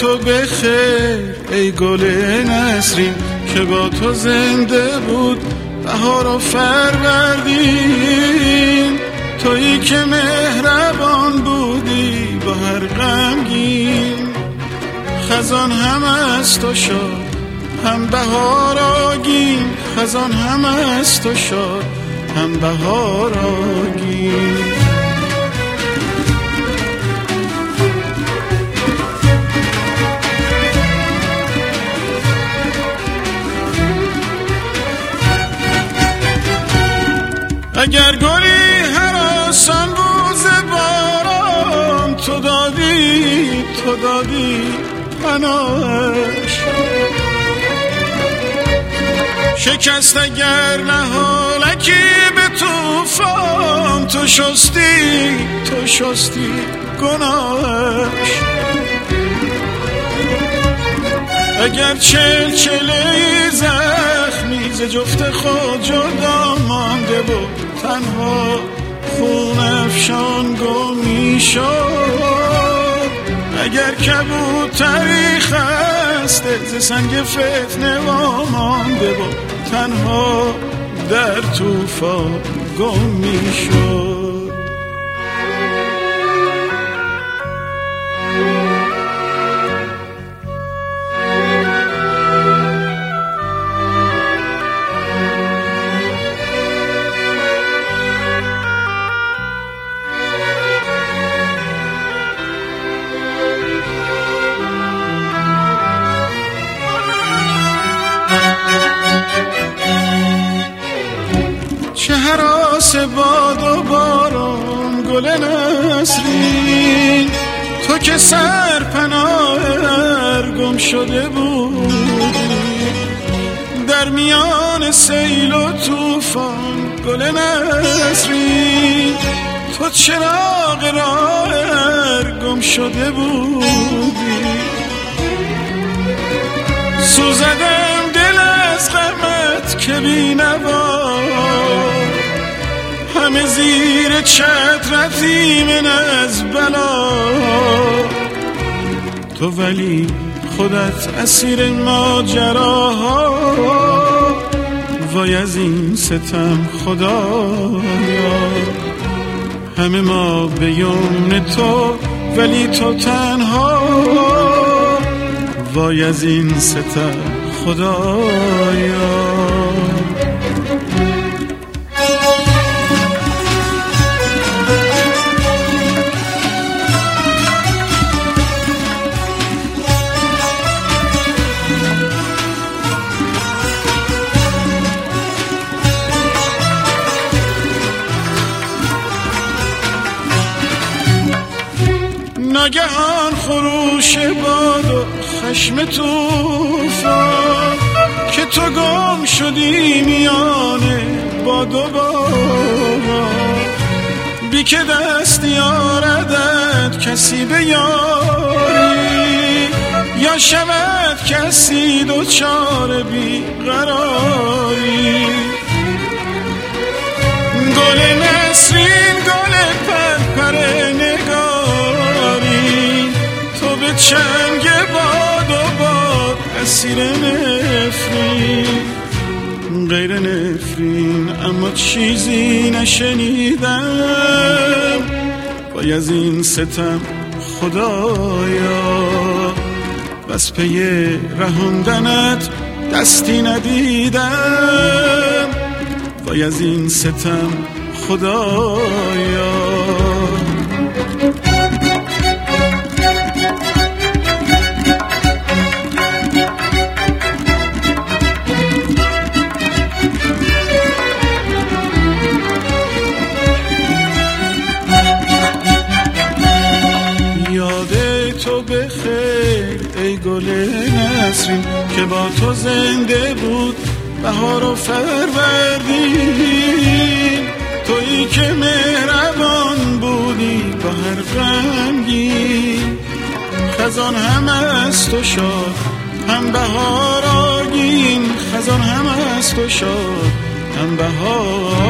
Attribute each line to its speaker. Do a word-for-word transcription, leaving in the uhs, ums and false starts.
Speaker 1: تو بخیر ای گل نسرین که با تو زنده بود بهار و فروردین. تویی که مهربان بودی با هر غمگین، خزان هم از تو شد هم بهار آگین، خزان هم از تو شد هم بهار آگین. اگر گلی هراسان روز باران تو دادی تو دادی پناهش، شکست اگر نهالکی به طوفان تو شستی تو شستی گناهش. اگر چل چله زخمی ز جفت خود جدا مانده بود تنها خون افشان گم می شد، اگر کبوتری خسته ز سنگ فتنه وا مانده بود تنها در طوفان گم می شد. چه هراس باد و باران گل نسرین، تو که سرپناه هر گم شده بودی در میان سیل و طوفان گل نسرین. تو چراغ راه هر گم شده بودی، سوزدم دل از غمت که بی نوا، همه زیر چترت ایمن از بلا. تو ولی خودت اسیر ماجراها، وای از این ستم خدایا. همه ما به یمن تو ولی تو تنها، وای از این ستم خدایا. ناگهان خروش باد و خشم طوفان که تو گم شدی میان باد و باران، بی که دست یاردت کسی به یاری، یا شود کسی دوچار بی قراری. گل نسرین گل پرپر نگاری، تو به چنگ باد و باد اسیر نفرین. غیر نفرین اما چیزی نشنیدم، وای از این ستم خدایا. بس پی رهوندنت دستی ندیدم، وای از این ستم خدایا. تو بخیر ای گل نسرین که با تو زنده بود بهار و فروردین. تویی که مهربان بودی با هر غمگین، خزان هم از تو شد هم بهار آگین، خزان هم از تو شد هم بهار